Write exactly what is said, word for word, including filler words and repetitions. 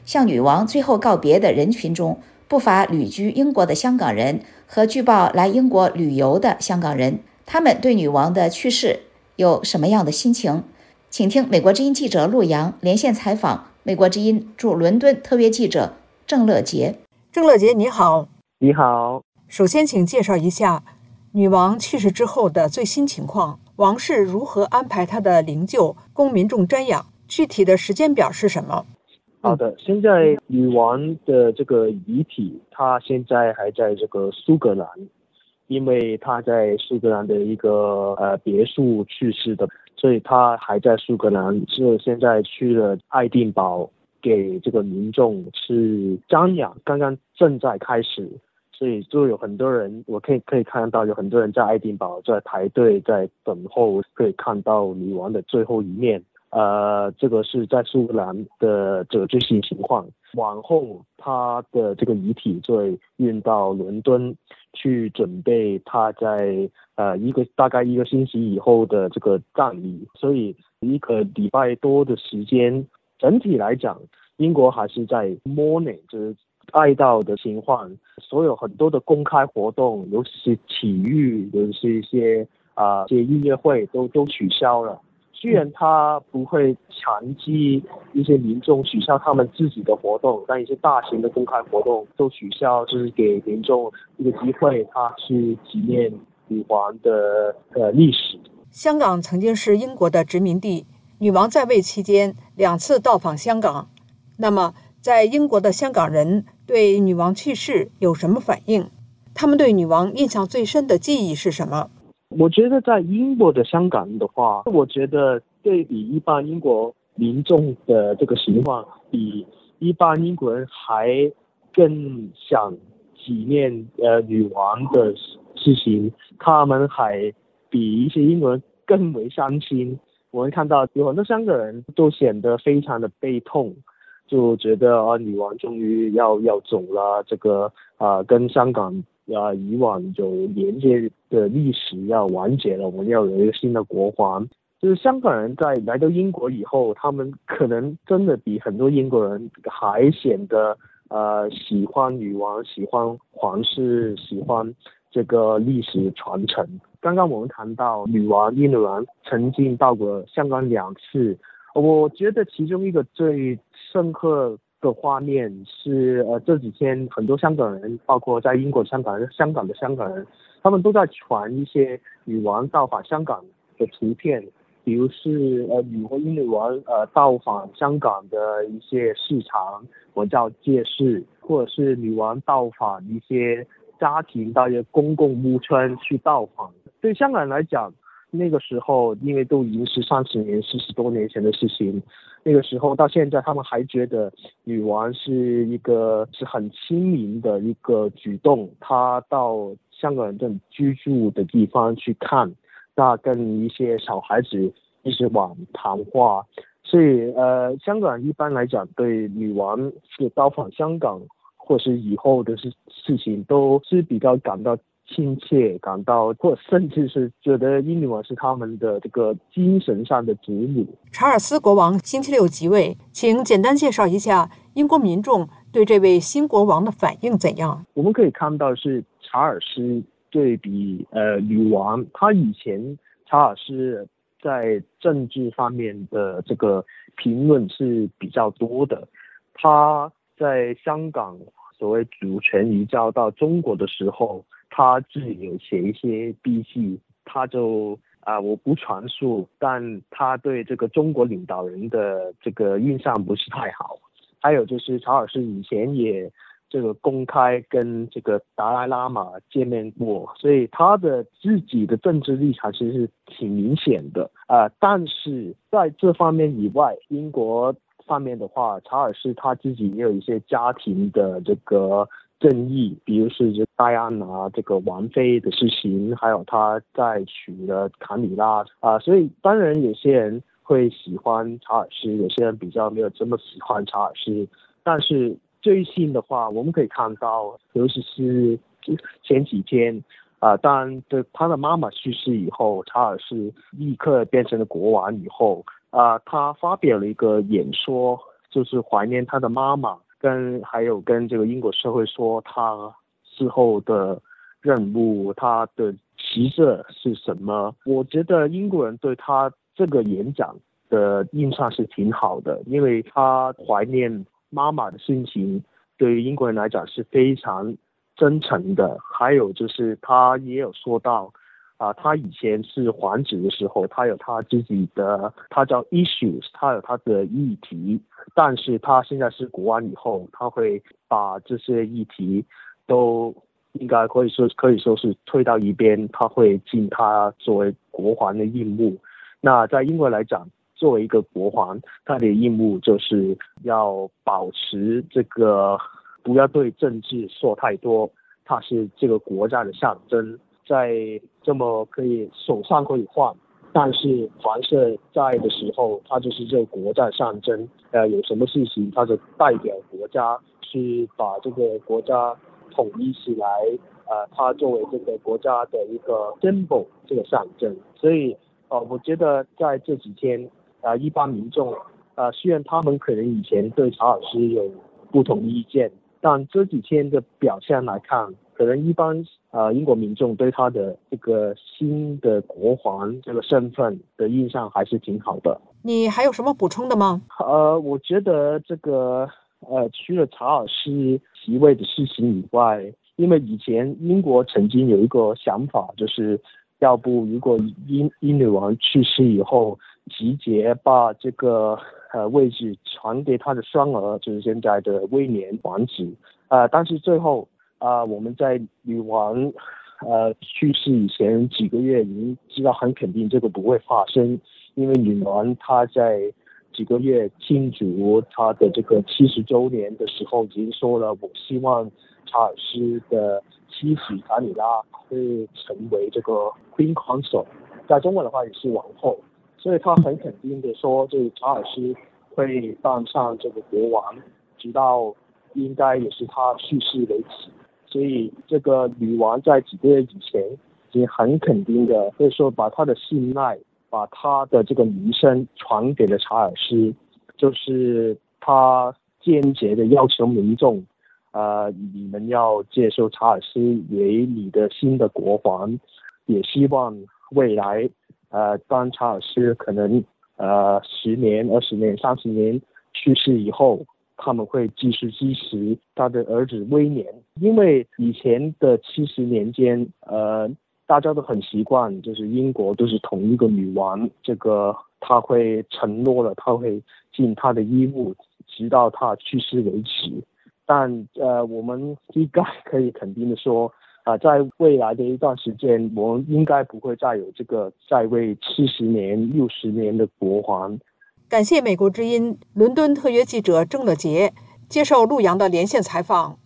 向女王最后告别的人群中，不乏旅居英国的香港人和据报来英国旅游的香港人。他们对女王的去世有什么样的心情？请听美国之音记者陆洋连线采访美国之音驻伦敦特约记者郑乐杰。 郑乐杰，你好。 你好。 首先，请介绍一下女王去世之后的最新情况，王室如何安排她的灵柩供民众瞻仰，具体的时间表是什么？ 好的，现在女王的这个遗体，她现在还在这个苏格兰，因为她在苏格兰的一个呃别墅去世的，所以她还在苏格兰，是现在去了爱丁堡给这个民众去瞻仰，刚刚正在开始，所以就有很多人，我可以可以看到有很多人在爱丁堡在排队在等候，可以看到女王的最后一面。呃，这个是在苏格兰的这个最新情况。往后，他的这个遗体就会运到伦敦去准备他在呃一个大概一个星期以后的这个葬礼，所以一个礼拜多的时间。整体来讲，英国还是在 mourning， 就是哀悼的情况，所有很多的公开活动，尤其是体育，尤其是一些啊、呃、一些音乐会都都取消了。虽然他不会强制一些民众取消他们自己的活动，但一些大型的公开活动都取消，就是给民众一个机会，他去纪念女王的呃历史。 香港曾经是英国的殖民地，女王在位期间两次到访香港。那么，在英国的香港人对女王去世有什么反应？他们对女王印象最深的记忆是什么？ 我觉得在英国的香港的话，我觉得对比一般英国民众的这个情况，比一般英国人还更想纪念呃女王的事情，他们还比一些英国人更为伤心。我会看到有很多香港人都显得非常的悲痛，就觉得啊，女王终于要要走了，这个啊、呃、跟香港啊以往有连接的历史要完结了，我们要有一个新的国王。就是香港人在来到英国以后，他们可能真的比很多英国人还显得呃喜欢女王，喜欢皇室，喜欢这个历史传承。刚刚我们谈到女王英女王曾经到过香港两次，我觉得其中一个最深刻的画面是呃这几天很多香港人，包括在英国香港人、香港的香港人，他们都在传一些女王到访香港的图片，比如是呃女王英女王呃到访香港的一些市场，我叫街市，或者是女王到访一些家庭到一些公共屋村去到访。对香港人来讲，那个时候因为都已经是三十年、四十多年前的事情，那个时候到现在，他们还觉得女王是一个是很亲民的一个举动。她到香港人的居住的地方去看，那跟一些小孩子一直往谈话，所以呃，香港人一般来讲对女王是到访香港或是以后的事事情都是比较感到亲切，感到或甚至是觉得英女王是他们的这个精神上的祖母。 查尔斯国王星期六即位，请简单介绍一下英国民众对这位新国王的反应怎样？ 我们可以看到是查尔斯对比呃女王，他以前查尔斯在政治方面的这个评论是比较多的，他在香港所谓主权移交到中国的时候，他自己有写一些笔记，他就啊、呃、我不传述，但他对这个中国领导人的这个印象不是太好。还有就是查尔斯以前也这个公开跟这个达赖喇嘛见面过，所以他的自己的政治立场其实是挺明显的啊、呃。但是在这方面以外，英国方面的话，查尔斯他自己也有一些家庭的这个争议，比如是这戴安娜这个王妃的事情，还有他再娶了卡米拉啊、呃，所以当然有些人会喜欢查尔斯，有些人比较没有这么喜欢查尔斯。但是最近的话，我们可以看到，尤其是前几天啊、呃，当然的，他的妈妈去世以后，查尔斯立刻变成了国王以后啊、呃，他发表了一个演说， 就是怀念他的妈妈，跟还有跟这个英国社会说他之后的任务，他的旗帜是什么。我觉得英国人对他这个演讲的印象是挺好的，因为他怀念妈妈的心情对于英国人来讲是非常真诚的。还有就是他也有说到啊，他以前是皇子的时候，他有他自己的，他叫 issues， 他有他的议题，但是他现在是国王以后，他会把这些议题都应该可以说可以说是推到一边，他会尽他作为国王的义务。那在英国来讲，作为一个国王，他的义务就是要保持这个，不要对政治说太多，他是这个国家的象征。在这么可以手上可以换，但是皇室在的时候，他就是这个国家的象征。呃，有什么事情，他就代表国家去把这个国家统一起来。呃，他作为这个国家的一个 symbol， 这个象征。所以，呃，我觉得在这几天，呃，一般民众，呃，虽然他们可能以前对查尔斯有不同意见，但这几天的表现来看，可能一般呃英国民众对他的这个新的国王这个身份的印象还是挺好的。 你还有什么补充的吗？ 呃，我觉得这个呃除了查尔斯即位的事情以外，因为以前英国曾经有一个想法，就是要不如果英英女王去世以后，直接把这个呃位置传给他的双儿，就是现在的威廉王子。呃，但是最后啊、呃，我们在女王呃去世以前几个月已经知道很肯定这个不会发生，因为女王她在几个月庆祝她的这个七十周年的时候已经说了，我希望查尔斯的妻子卡米拉会成为这个 Queen Consort， 在中文的话也是王后，所以她很肯定的说，这个查尔斯会当上这个国王，直到应该也是他去世为止。所以这个女王在几个月以前已经很肯定的，可以说把她的信赖，把她的这个名声传给了查尔斯，就是她坚决的要求民众，呃，你们要接受查尔斯为你的新的国王，也希望未来，呃，当查尔斯可能呃十年、二十年、三十年去世以后，他们会继续支持他的儿子威廉。因为以前的七十年间，呃，大家都很习惯，就是英国都是同一个女王，这个他会承诺了，他会尽他的义务，直到他去世为止。但呃，我们应该可以肯定的说，啊、呃，在未来的一段时间，我们应该不会再有这个在位七十年、六十年的国王。 感谢美国之音伦敦特约记者郑乐杰接受陆洋的连线采访。